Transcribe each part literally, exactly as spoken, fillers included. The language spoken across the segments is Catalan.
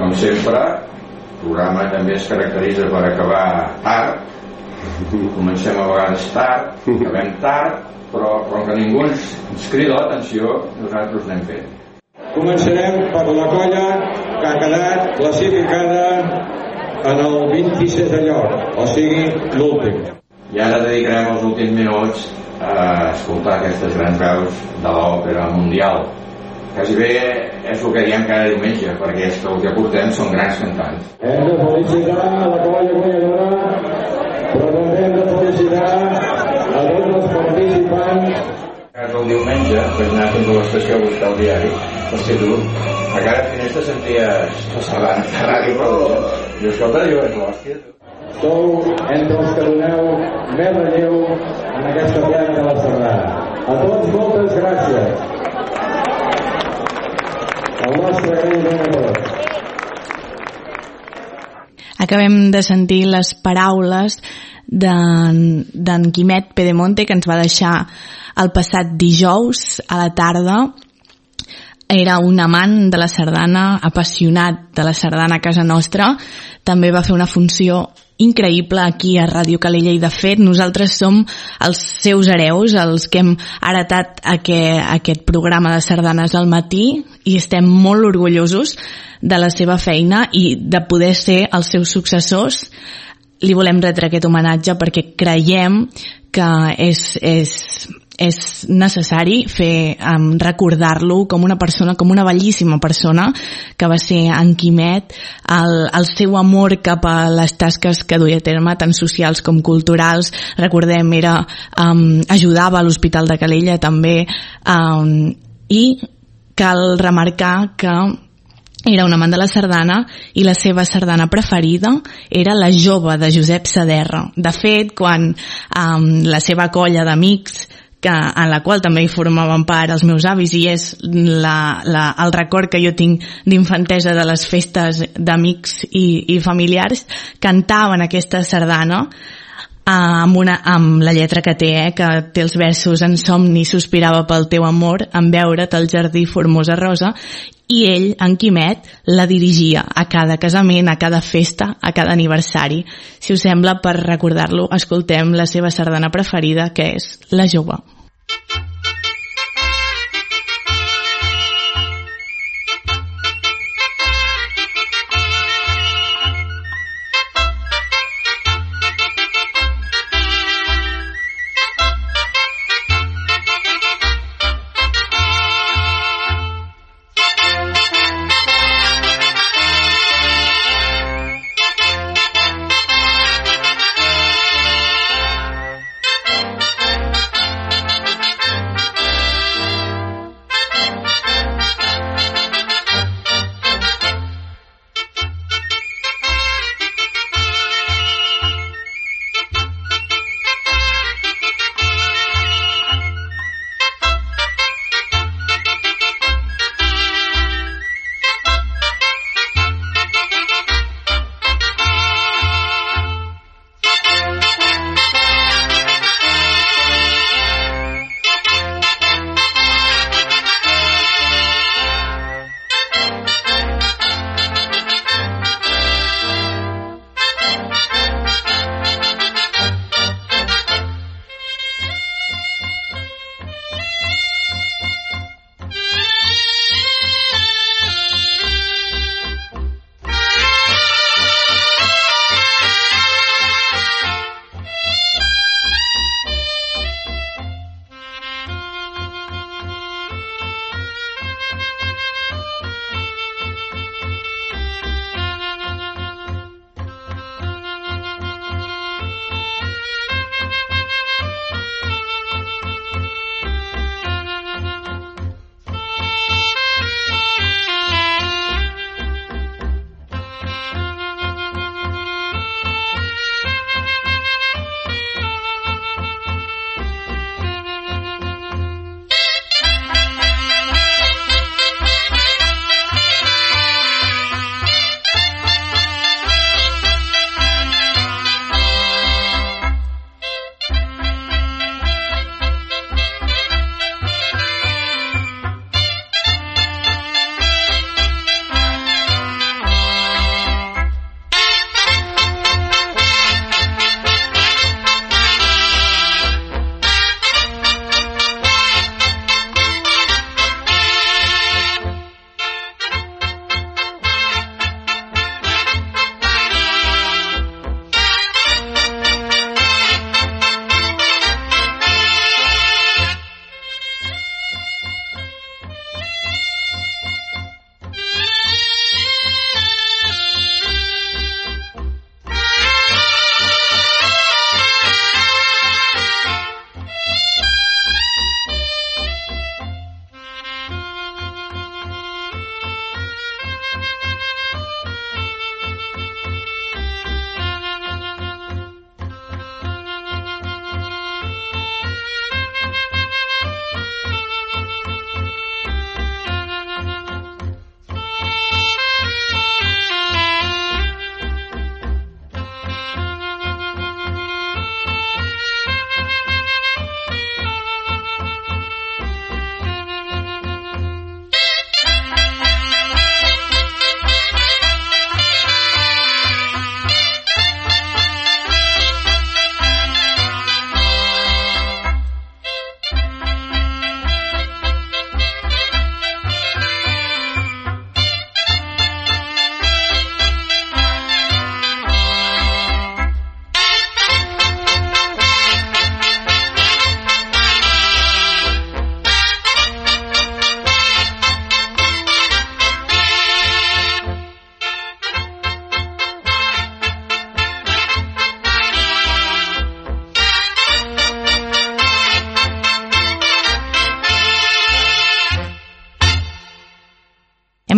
com sempre, el programa també es caracteritza per acabar tard. Comencem a vegades tard, acabem tard, però com que ningú ens, ens crida l'atenció, nosaltres anem fent. Començarem per la colla que ha quedat classificada en el vint-i-setè lloc, o sigui, l'últim. I ara dedicarem els últims minuts a escoltar aquestes grans veus de l'òpera mundial. Quasi bé és el que diem cada diumenge, perquè és que el que portem són grans cantants. Hem de felicitar a la colla guanyadora, però també hem de felicitar a tots els participants. El diumenge vaig anar fins a l'estació a buscar el diari, per ser dur. A cada finestra senties la sardana de ràdio Paluja. I escolta, jo és l'hòstia. Sou entre els que doneu més relleu en aquesta plena de la sardana. A tots moltes gràcies. El nostre agraïment a tots. Acabem de sentir les paraules d'en Quimet Pedemonte, que ens va deixar el passat dijous a la tarda. Era un amant de la sardana, apassionat de la sardana a casa nostra. També va fer una funció increïble aquí a Ràdio Calella, i de fet nosaltres som els seus hereus, els que hem heretat aquest, aquest programa de sardanes al matí, i estem molt orgullosos de la seva feina i de poder ser els seus successors. Li volem retre aquest homenatge perquè creiem que és, és, és necessari fer um, recordar-lo com una persona, com una bellíssima persona que va ser en Quimet. El, el seu amor cap a les tasques que duia a terme, tant socials com culturals, recordem, era um, ajudava a l'Hospital de Calella també, um, i cal remarcar que era un amant de la sardana i la seva sardana preferida era La jove, de Josep Saderra. De fet, quan um, la seva colla d'amics, que, en la qual també hi formaven part els meus avis, i és la, la, el record que jo tinc d'infantesa de les festes d'amics i, i familiars, cantaven aquesta sardana amb, una, amb la lletra que té, eh, que té els versos: en somni sospirava pel teu amor, en veure't al jardí formosa rosa, i ell, en Quimet, la dirigia a cada casament, a cada festa, a cada aniversari. Si us sembla, per recordar-lo, escoltem la seva sardana preferida, que és La jove.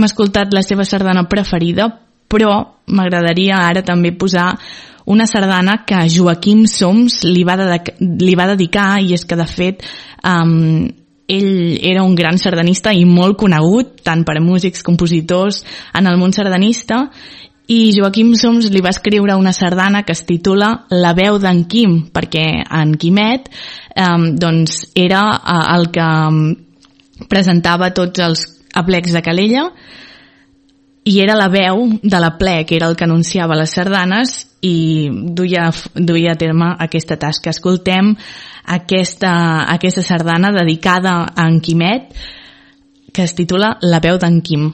hem escoltat la seva sardana preferida, però m'agradaria ara també posar una sardana que Joaquim Soms li va, de, li va dedicar, i és que de fet um, ell era un gran sardanista i molt conegut tant per músics, compositors en el món sardanista, i Joaquim Soms li va escriure una sardana que es titula La veu d'en Quim, perquè en Quimet um, doncs era uh, el que um, presentava tots els aplecs de Calella, i era la veu de l'aplec, era el que anunciava les sardanes i duia, duia a terme aquesta tasca. Escoltem aquesta, aquesta sardana dedicada a en Quimet, que es titula La veu d'en Quim.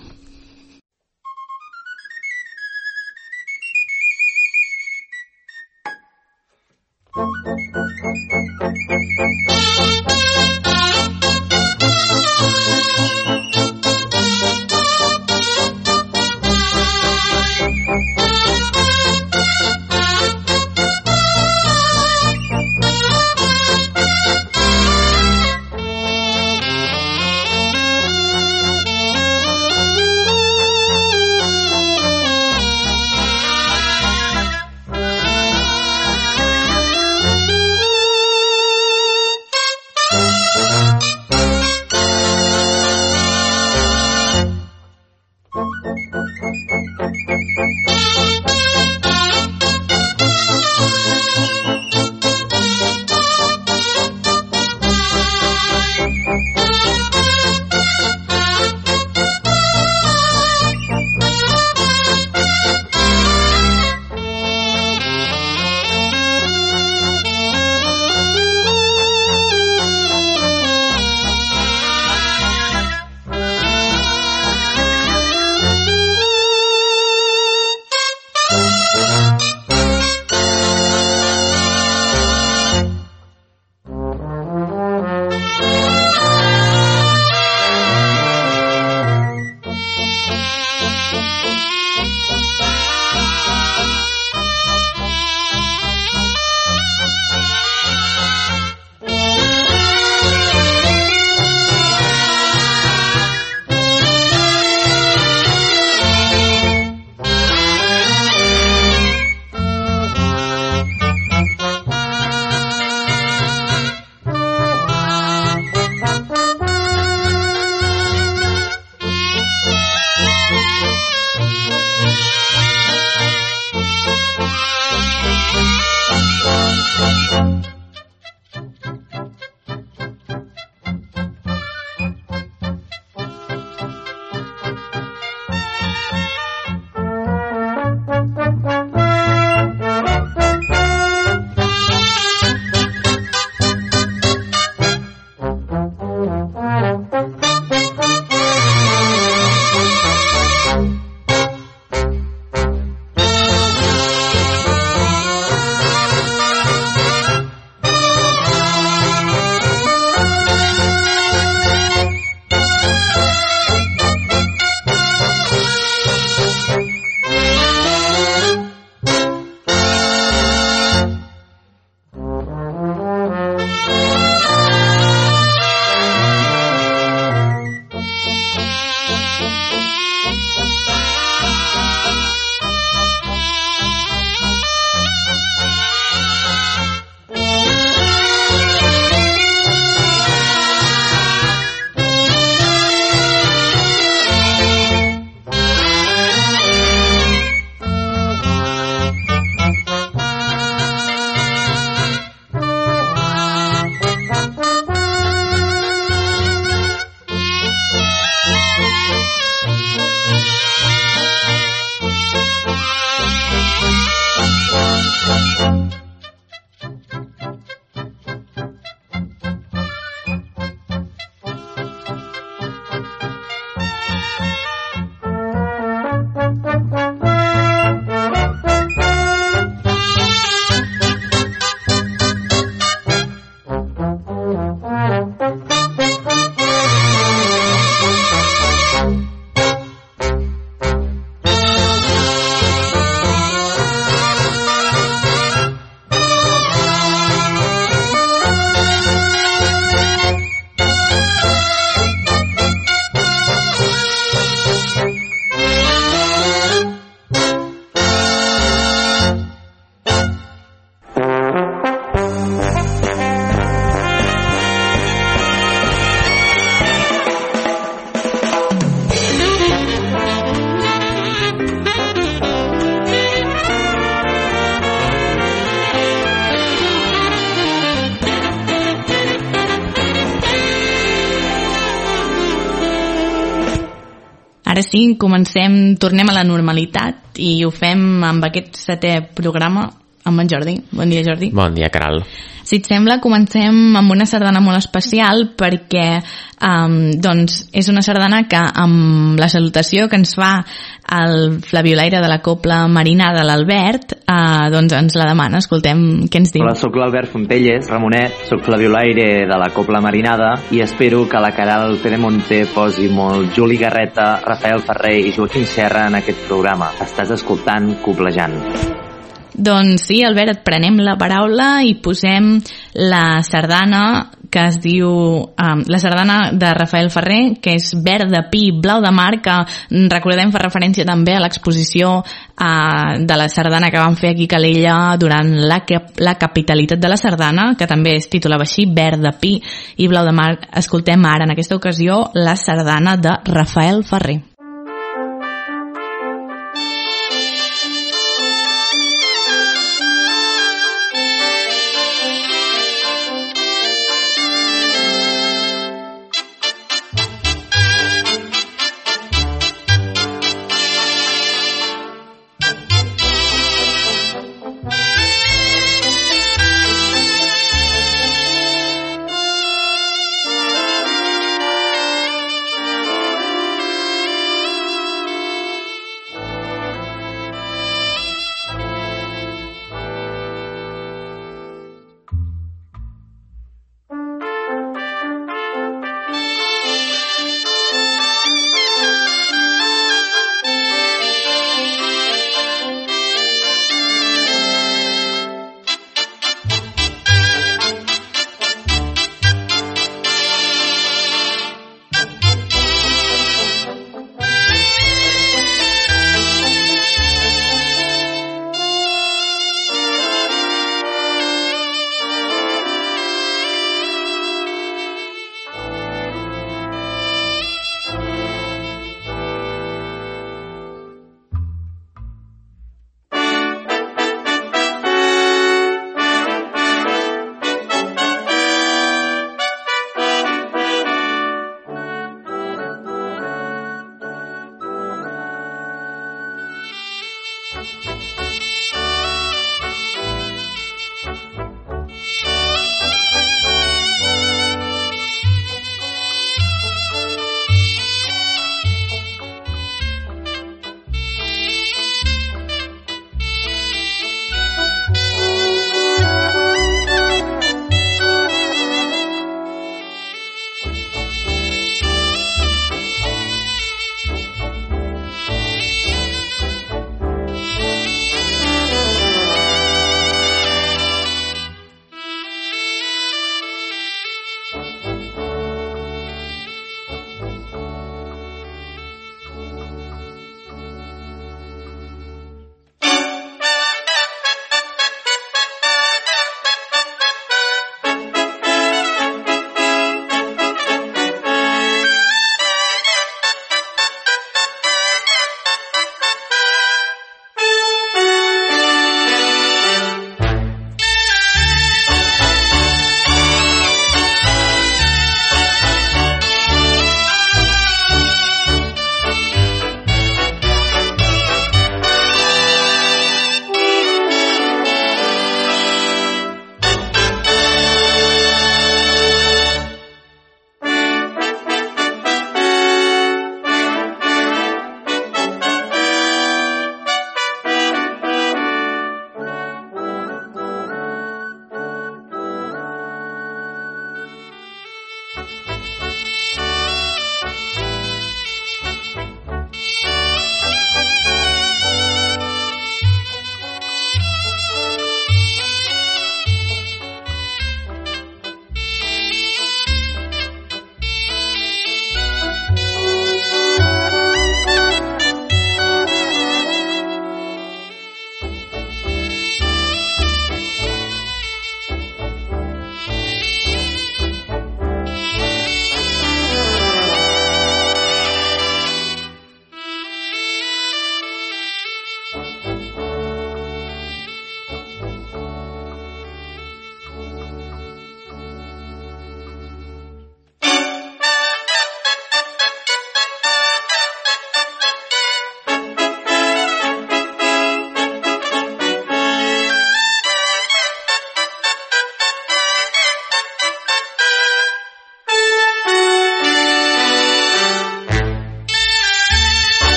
ara sí, comencem, tornem a la normalitat i ho fem amb aquest setè programa amb en Jordi. Bon dia, Jordi. Bon dia, Caral. Si et sembla, comencem amb una sardana molt especial perquè um, doncs és una sardana que amb la salutació que ens fa el flabiolaire de la Copla Marinada, l'Albert, uh, doncs ens la demana. Escoltem què ens diu. Hola, sóc l'Albert Fontelles, Ramonet, sóc flabiolaire de la Copla Marinada i espero que la Caral Pedemonte posi molt Juli Garreta, Rafael Ferrer i Joaquim Serra en aquest programa. Estàs escoltant Coblejant. Doncs sí, Albert, et prenem la paraula i posem la sardana que es diu um, la sardana de Rafael Ferrer, que és Verd de pi, blau de mar, que recordem fa referència també a l'exposició uh, de la sardana que van fer aquí a Calella durant la, la capitalitat de la sardana, que també es titulava així, Verd de pi i blau de mar. Escoltem ara, en aquesta ocasió, la sardana de Rafael Ferrer.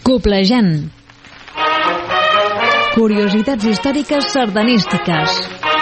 Coplejant. Curiositats històriques sardanístiques.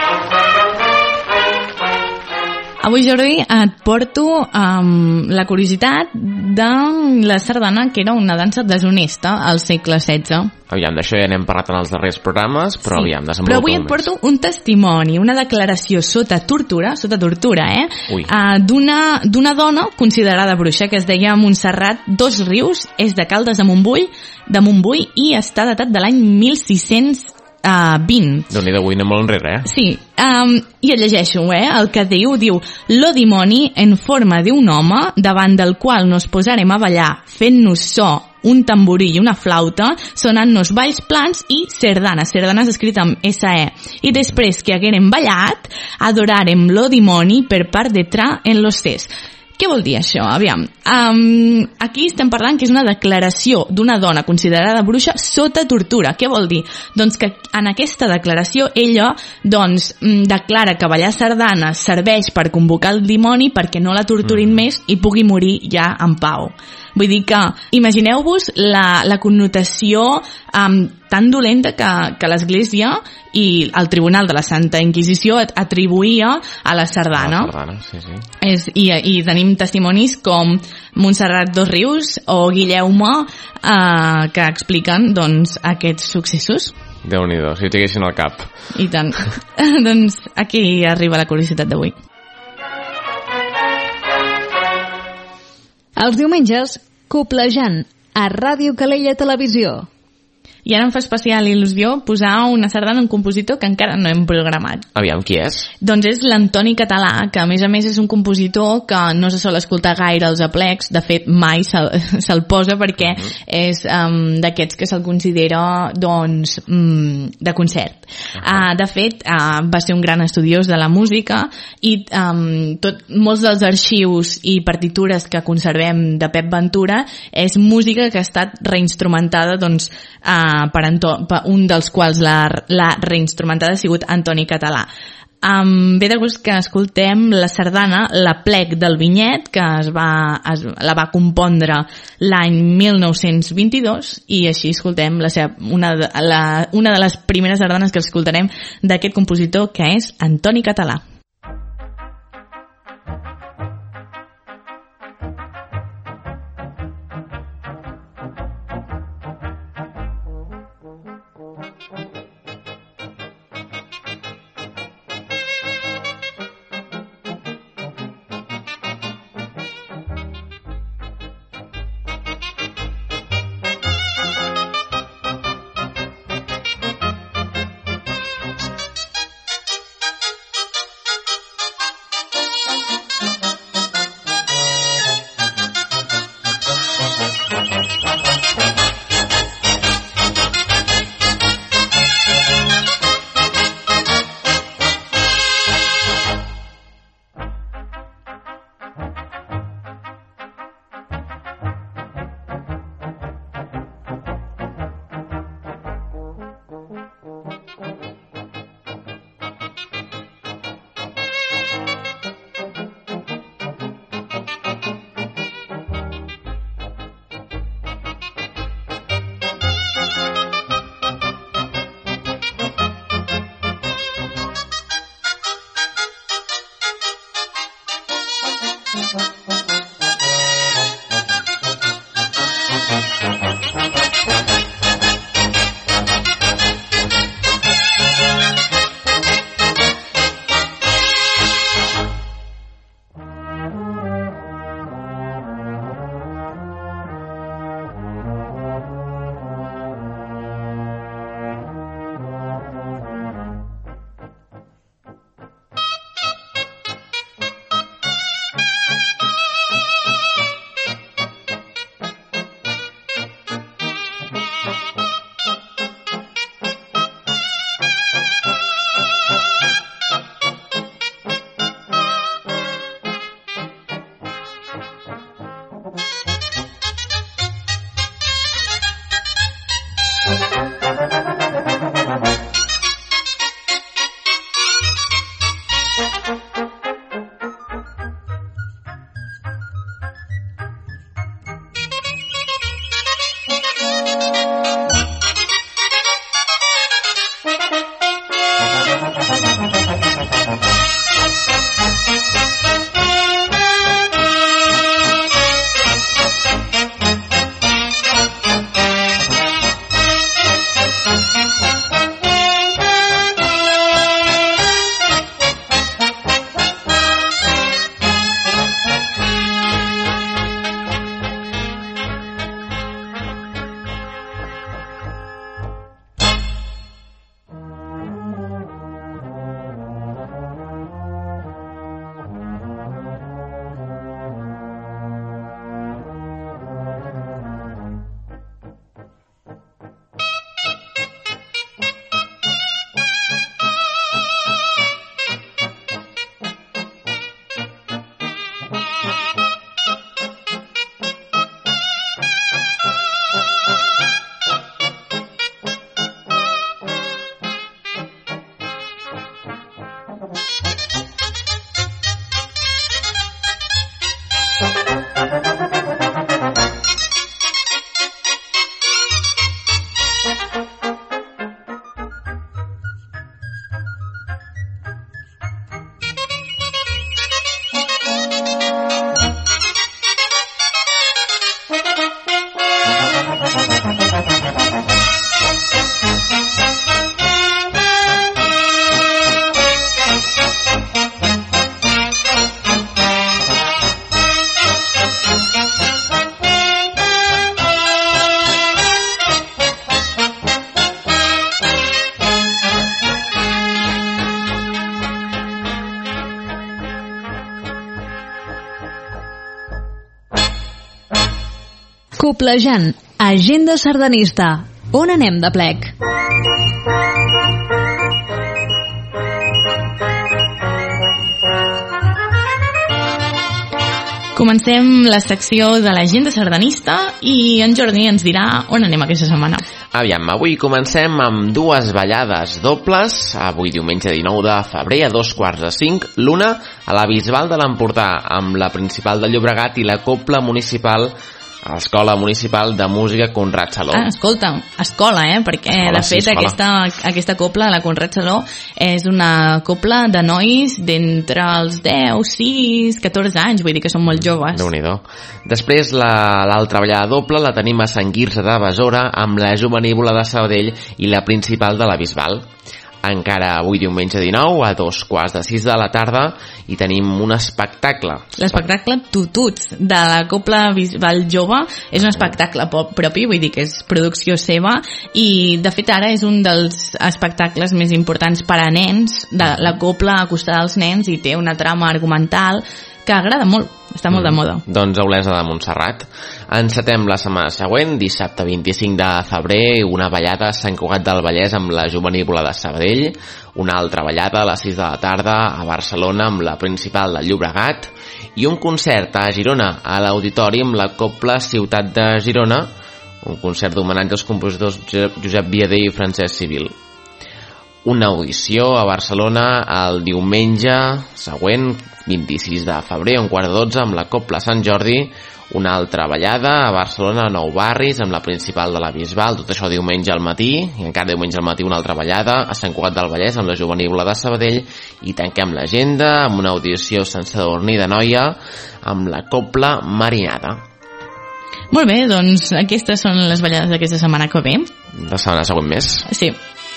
Avui, Jordi, et porto um, la curiositat de la sardana, que era una dansa deshonesta al segle setze. Aviam, d'això ja n'hem parlat en els darrers programes, però sí, aviam, però avui et porto un testimoni, una declaració sota tortura, sota tortura, eh? Uh, d'una d'una dona considerada bruixa, que es deia Montserrat Dos Rius, és de Caldes de Montbui, de Montbui i està datat de l'any mil sis-cents vint. Déu-n'hi-do, avui anem molt enrere, eh? Sí, um, i et llegeixo, eh? El que diu, diu: lo dimoni en forma d'un home davant del qual nos posarem a ballar fent-nos so un tamborí i una flauta, sonant-nos balls plans i sardanes, sardanes escrit amb essa e. I després que haguérem ballat, adorarem lo dimoni per part detrás en los ses. Què vol dir això? Aviam. Um, aquí estem parlant que és una declaració d'una dona considerada bruixa sota tortura. Què vol dir? Doncs que en aquesta declaració ella doncs, declara que ballar sardanes serveix per convocar el dimoni perquè no la torturin mm. més i pugui morir ja en pau. Vull dir que imagineu-vos la, la connotació um, tan dolenta que, que l'Església i el Tribunal de la Santa Inquisició atribuïa a la sardana. La sardana, sí, sí. És, i, I tenim testimonis com Montserrat Dos Rius o Guilleume eh, que expliquen doncs, aquests successos. Déu-n'hi-do, si ho tinguessin al cap. I tant. Doncs aquí arriba la curiositat d'avui. Els diumenges, Coplejant, a Ràdio Calella Televisió. I ara em fa especial il·lusió posar una sardana en compositor que encara no hem programat. Aviam, qui és? Doncs és l'Antoni Català, que a més a més és un compositor que no se sol escoltar gaire als aplecs, de fet mai se'l se posa perquè uh-huh. és um, d'aquests que se'l considera doncs, um, de concert. Uh-huh. Uh, de fet, uh, va ser un gran estudiós de la música i um, tot, molts dels arxius i partitures que conservem de Pep Ventura és música que ha estat reinstrumentada doncs, uh, per, Anto, per un dels quals la, la reinstrumentada ha sigut Antoni Català. Um, ve de gust que escoltem la sardana La plec del Vinyet, que es va, es, la va compondre l'any mil nou-cents vint-i-dos, i així escoltem la seva, una, de, la, una de les primeres sardanes que escoltarem d'aquest compositor, que és Antoni Català. Coplejant, agenda sardanista. On anem de plec? Comencem la secció de l'agenda sardanista i en Jordi ens dirà on anem aquesta setmana. Aviam, avui comencem amb dues ballades dobles. Avui diumenge dinou de febrer a dos quarts de cinc, l'una a la Bisbal de l'Empordà amb la Principal de Llobregat i la Cobla Municipal a l'Escola Municipal de Música Conrad Saló. Ah, escolta, escola, eh? Perquè escola, de fet sí, aquesta, aquesta copla, la Conrad Saló, és una copla de nois d'entre els deu, sis, catorze anys, vull dir que són molt joves. Déu-n'hi-do. Després l'altra ballada doble la tenim a Sant Quirze de Besora amb la Jovenívola de Sabadell i la Principal de la Bisbal. Encara avui diumenge dinou a dos quarts de sis de la tarda i tenim un espectacle. L'espectacle Tututs de la Copla Bisbal Jove és un espectacle propi, vull dir que és producció seva i de fet ara és un dels espectacles més importants per a nens, de la copla acostada als nens i té una trama argumental que agrada molt, està molt de moda. Mm, doncs Olesa de Montserrat. Encetem la setmana següent, dissabte vint-i-cinc de febrer, una ballada a Sant Cugat del Vallès amb la Jovenívola de Sabadell, una altra ballada a les sis de la tarda a Barcelona amb la Principal de Llobregat i un concert a Girona a l'Auditori amb la Copla Ciutat de Girona, un concert d'homenatge als compositors Josep Viader i Francesc Civil. Una audició a Barcelona el diumenge següent, vint-i-sis de febrer, a un quart de dotze, amb la Copla Sant Jordi, una altra ballada a Barcelona, a Nou Barris, amb la Principal de la Bisbal, tot això diumenge al matí, i encara diumenge al matí una altra ballada a Sant Cugat del Vallès, amb la Jovenívola de Sabadell, i tanquem l'agenda amb una audició sense dormir de noia, amb la Copla Marinada. Molt bé, doncs aquestes són les ballades d'aquesta setmana que ve. La setmana següent més. Sí.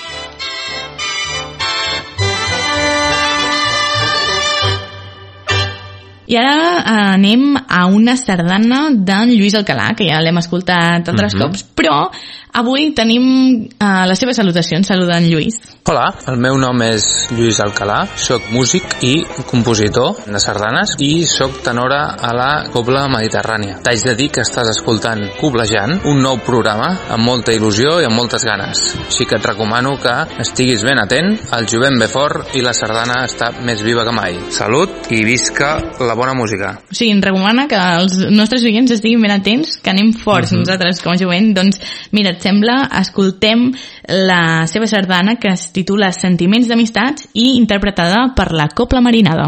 I ara anem a una sardana d'en Lluís Alcalà, que ja l'hem escoltat altres mm-hmm. cops, però avui tenim uh, les seves salutacions. Saluda en Lluís. Hola, el meu nom és Lluís Alcalà, soc músic i compositor de sardanes i soc tenora a la Cobla Mediterrània. T'haig de dir que estàs escoltant Coplejant, un nou programa amb molta il·lusió i amb moltes ganes. Així que et recomano que estiguis ben atent, el jovent ve fort i la sardana està més viva que mai. Salut i visca la bona música. O sigui, ens recomana que els nostres oients estiguin ben atents, que anem forts uh-huh. nosaltres com a jovent. Doncs mira, et sembla, escoltem la seva sardana que es titula Sentiments d'amistats i interpretada per la Cobla Marinada.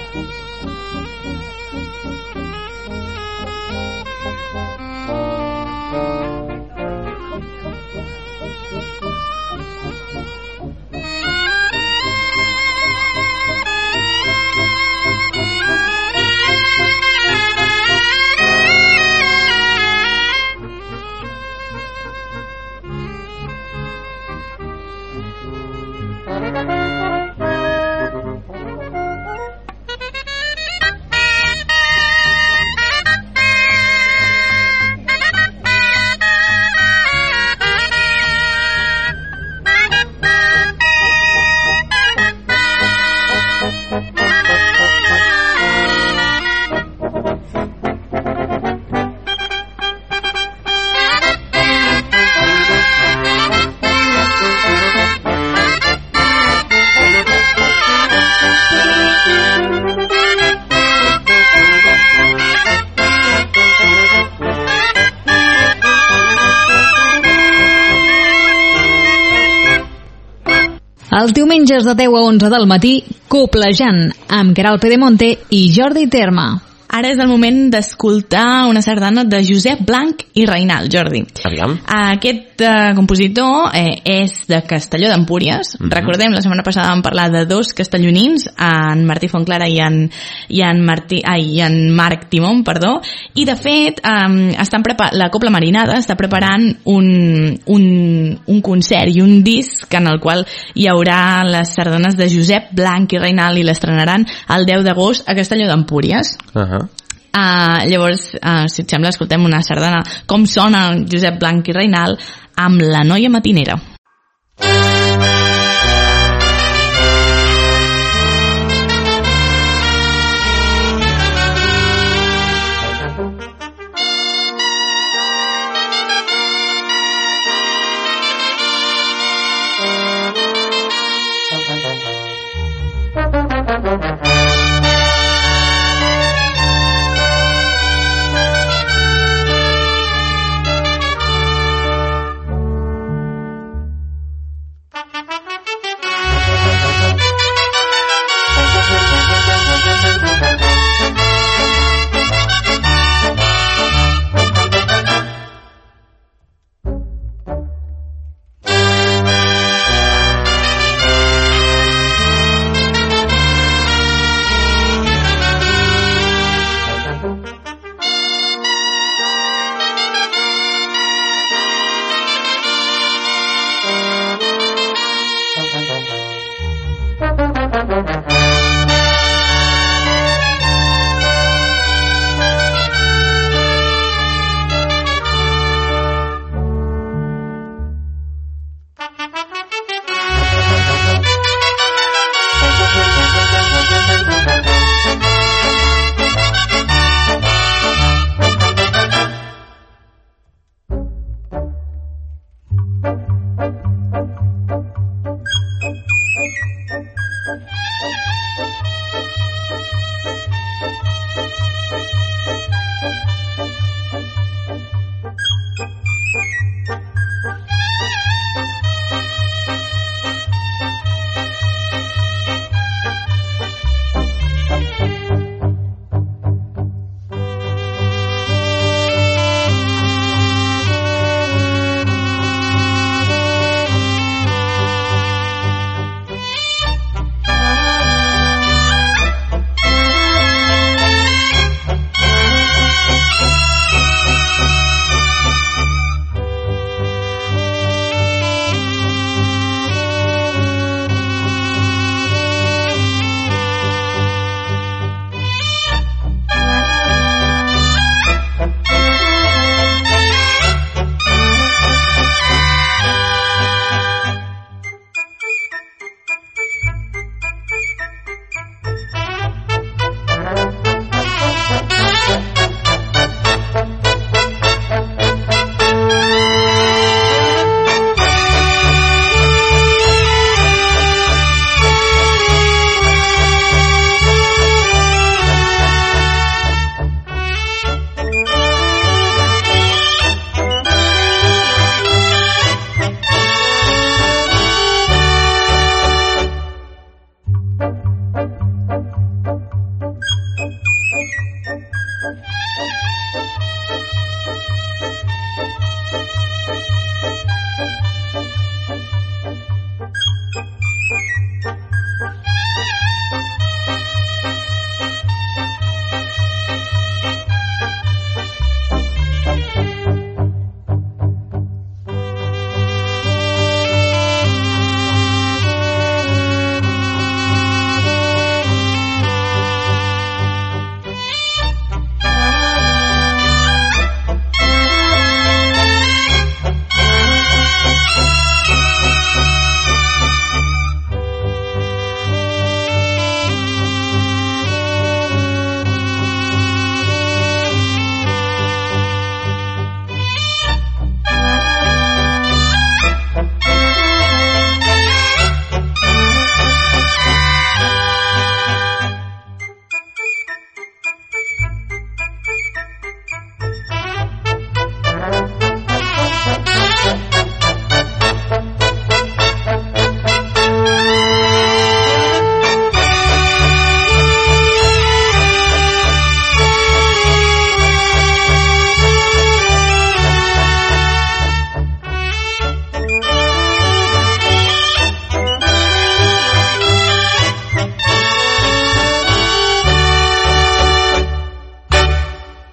Els diumenges de deu a onze del matí, Coplejant, amb Queralt Pedemonte i Jordi Terma. Ara és el moment d'escoltar una sardana de Josep Blanch i Reinal, Jordi. Aviam. Aquest eh, compositor eh, és de Castelló d'Empúries. Mm-hmm. Recordem, la setmana passada vam parlar de dos castellonins, en Martí Fontclara i en, i en, Martí, ai, i en Marc Timón, perdó. I, de fet, eh, estan prepar- la Copla Marinada està preparant un, un, un concert i un disc en el qual hi haurà les sardanes de Josep Blanch i Reinal i l'estrenaran el deu d'agost a Castelló d'Empúries. Uh-huh. Uh, llavors, uh, si et sembla, escoltem una sardana com sona Josep Blanch i Reinal amb La noia matinera.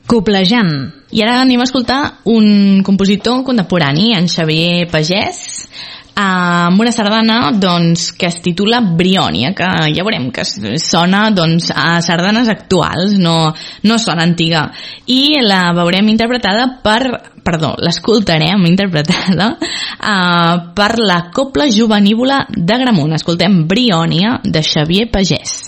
Coplejant. I ara anem a escoltar un compositor contemporani, en Xavier Pagès, amb una sardana doncs, que es titula Briònia, que ja veurem que sona doncs, a sardanes actuals, no, no sona antiga. I la veurem interpretada per... Perdó, l'escoltarem interpretada uh, per la Cobla Jovenívola d'Agramunt. Escoltem Briònia, de Xavier Pagès.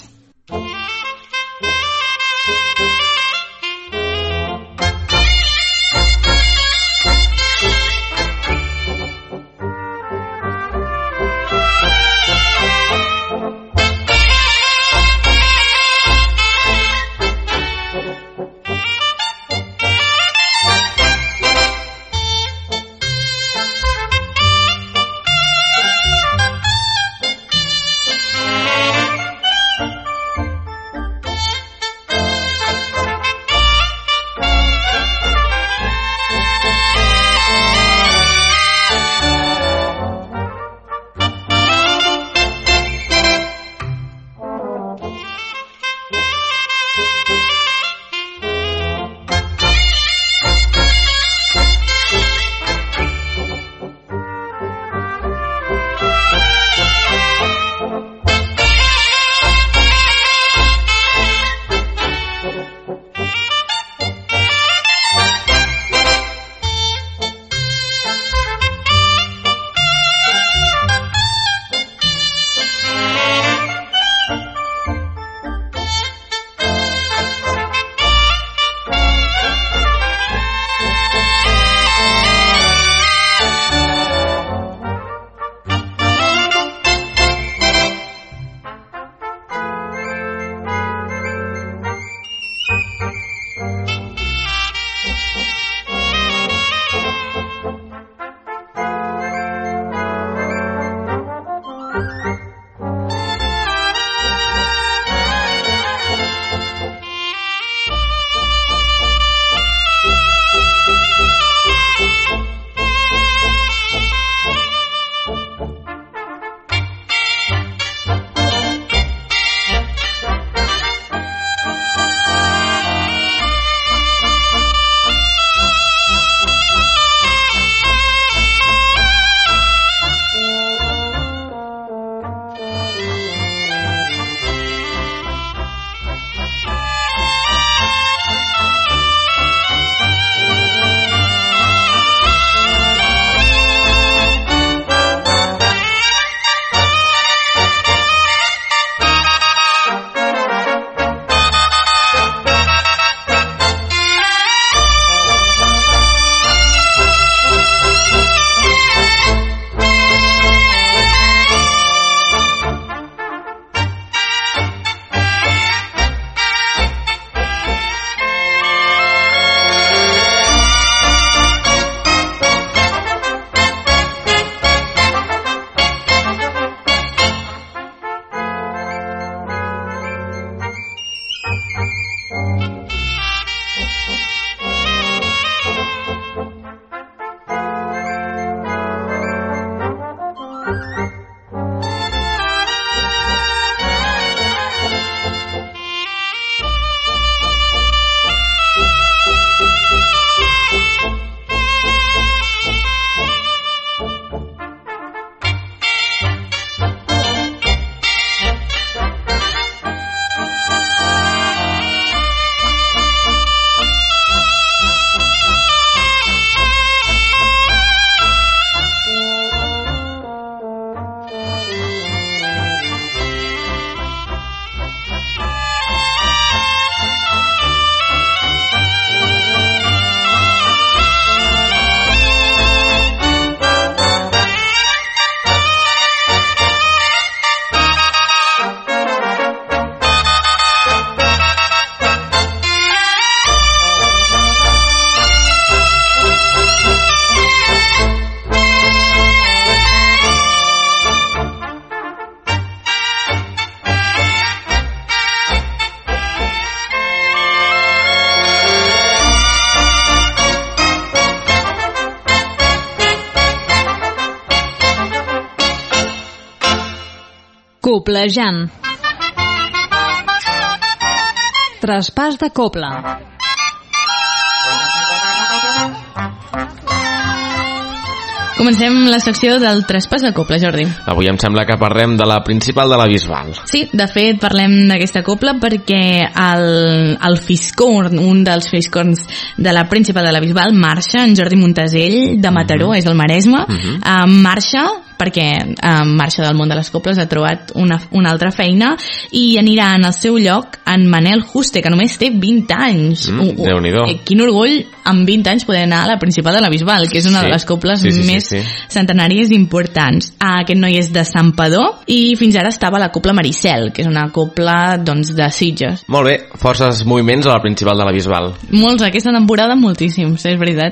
Coplejant. Traspàs de cobla. Comencem la secció del traspàs de copla, Jordi. Avui em sembla que parlem de la principal de la Bisbal. Sí, de fet parlem d'aquesta copla perquè el, el fiscorn, un dels fiscorns de la principal de la Bisbal, marxa, en Jordi Montesell, de Mataró, uh -huh. és el Maresme, uh -huh. uh, marxa perquè uh, marxa del món de les coples, ha trobat una, una altra feina i anirà en el seu lloc en Manel Juste, que només té vint anys. Mm, uh, uh, Déu-n'hi-do. Eh, quin orgull amb vint anys poder anar a la principal de la Bisbal, que és una sí. de les coples sí, sí, més sí, sí. centenàries importants. Ah, aquest noi és de Santpedor i fins ara estava a la copla Maricel, que és una copla doncs, de Sitges. Molt bé, forces moviments a la principal de la Bisbal. Molts, aquesta temporada moltíssims, és veritat.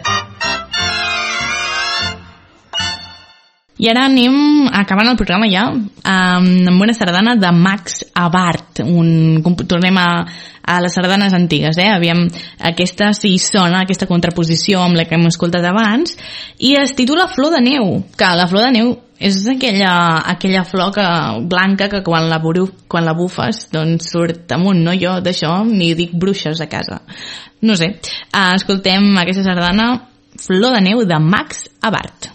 I ara anem acabant el programa ja amb una sardana de Max Abart. Un, tornem a, a les sardanes antigues, eh? Aviam, aquesta sí sona, aquesta contraposició amb la que hem escoltat abans, i es titula Flor de Neu, que la flor de neu és aquella, aquella flor que, blanca que quan la, buru, quan la bufes doncs surt amunt, no? Jo d'això ni dic bruixes a casa. No sé. Uh, escoltem aquesta sardana Flor de Neu de Max Abart.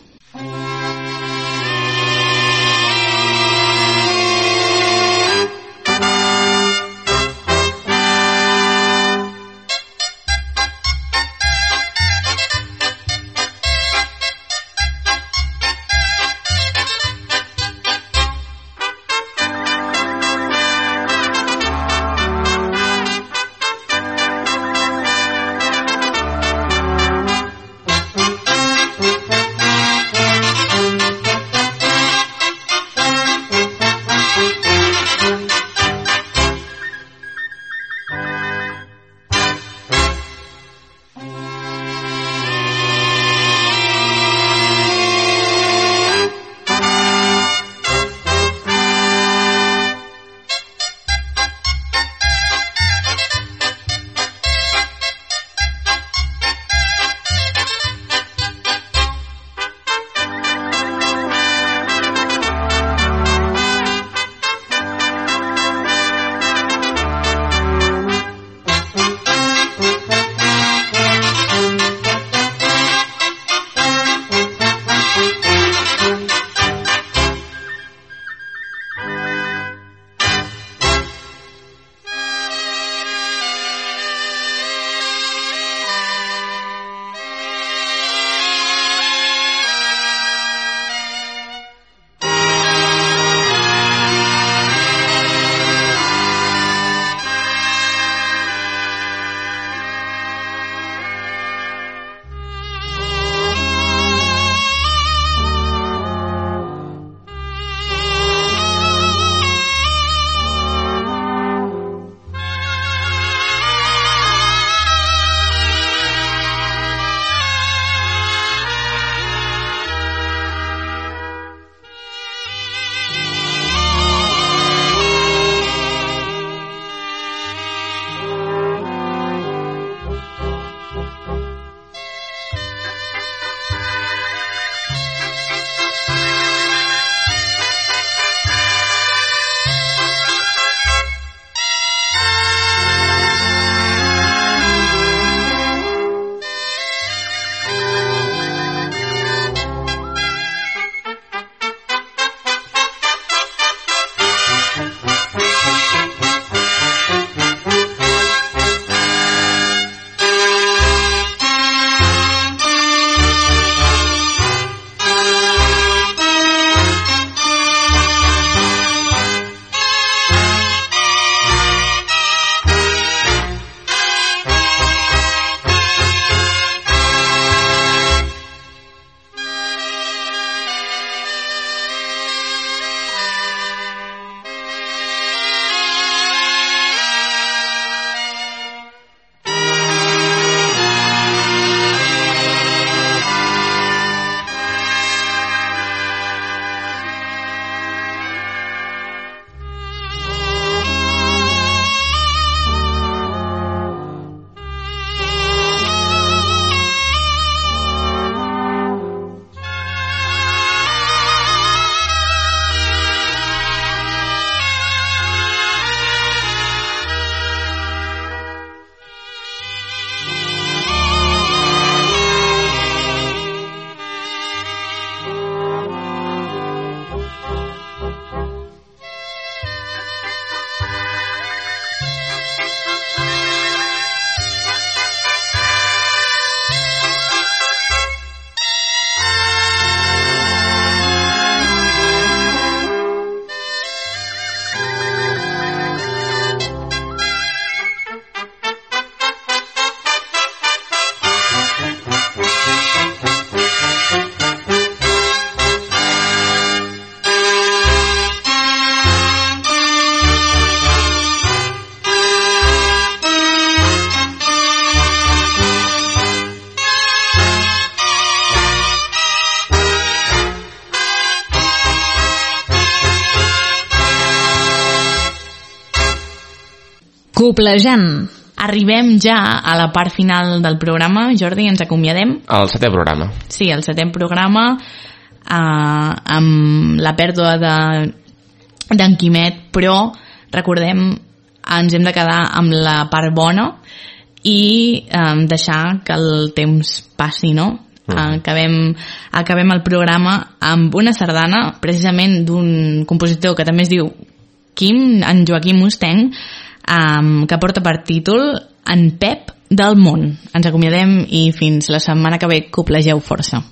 Coplejant. Arribem ja a la part final del programa. Jordi, ens acomiadem? El setè programa. Sí, el setè programa, eh, amb la pèrdua de d'en Quimet, però recordem, ens hem de quedar amb la part bona i eh, deixar que el temps passi, no? Uh -huh. acabem, acabem el programa amb una sardana precisament d'un compositor que també es diu Quim, en Joaquim Mustenc, um, que porta per títol En Pep del món. Ens acomiadem i fins la setmana que ve. Coplegeu força.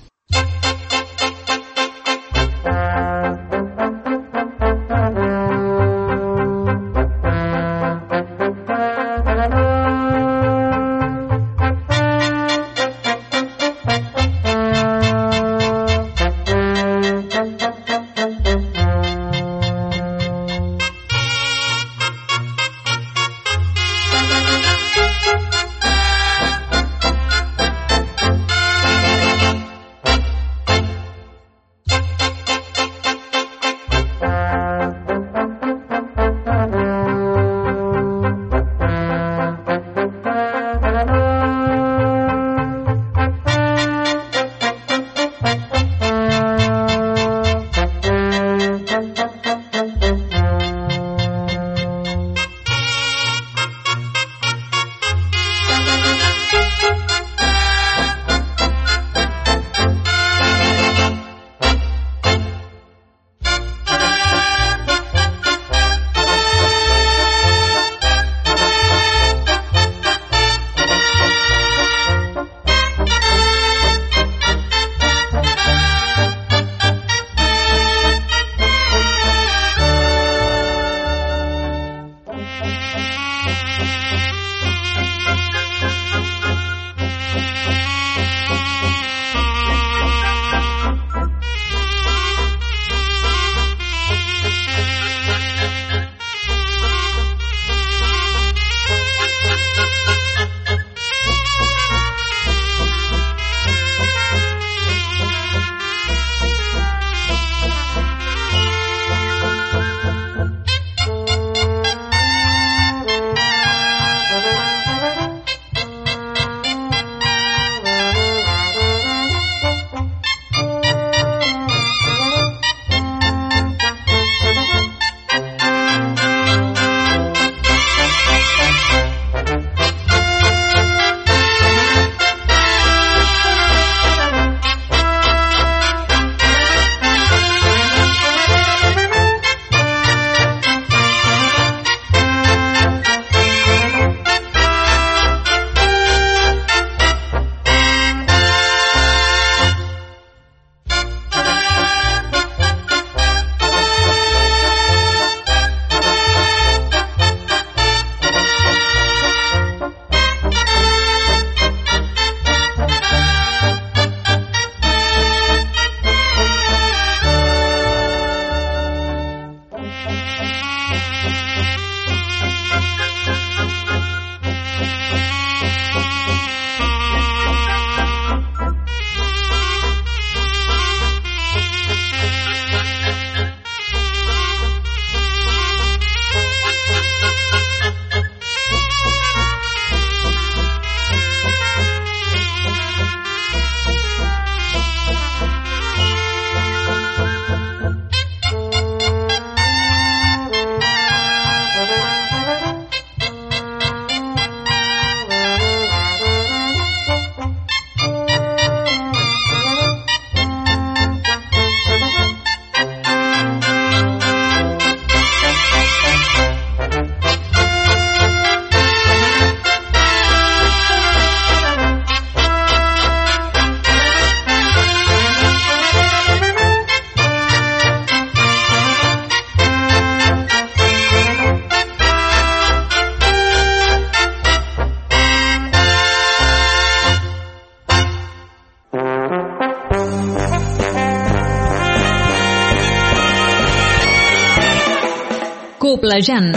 Coplejant.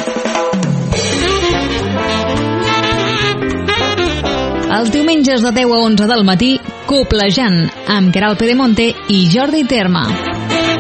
Els diumenges de deu a onze del matí, Coplejant, amb Queralt Pedemonte i Jordi Terma.